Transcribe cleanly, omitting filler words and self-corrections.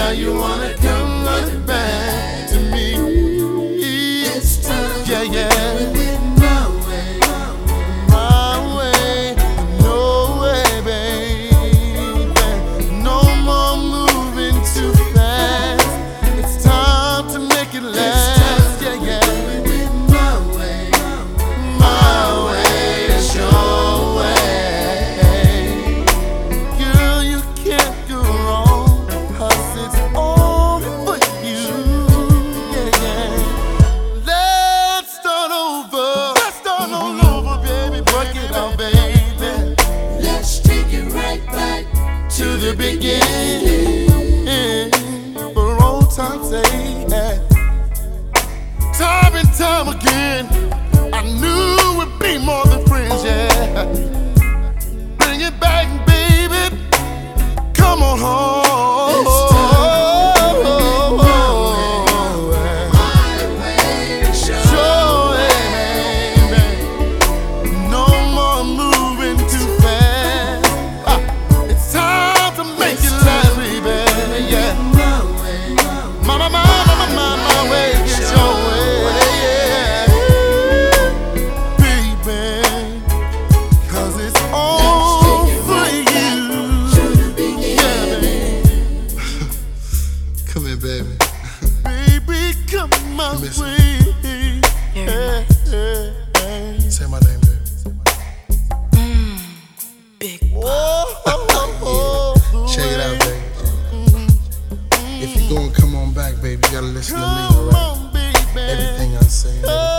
Now you wanna come running back to me. It's time. Yeah, yeah. My way. My way, no way, baby. No more moving too fast. It's time to make it last. Yeah, yeah. My way. My way is your way. Girl, you can't go wrong, 'cause it's all for you. Yeah, yeah. Let's start over. Let's start all over, baby. Break it out, baby. Let's take it right back To the beginning. For old time's sake. Time and time again, I knew we'd be more than friends, yeah. Bring it back, baby. Come on home. It's time. My way is your Sure, baby. No more moving too fast. It's time to make it last, baby. Yeah. my way. My way is your way, yeah. Baby, 'cause it's all for you. Yeah, baby. Come here, baby. Baby, come my Miss me. way. Hey, hey, hey. Say my name, baby. Big Oh, Check it out, baby. If you gonna come on back, baby, you gotta listen to me, come alright? on, baby. Everything I say.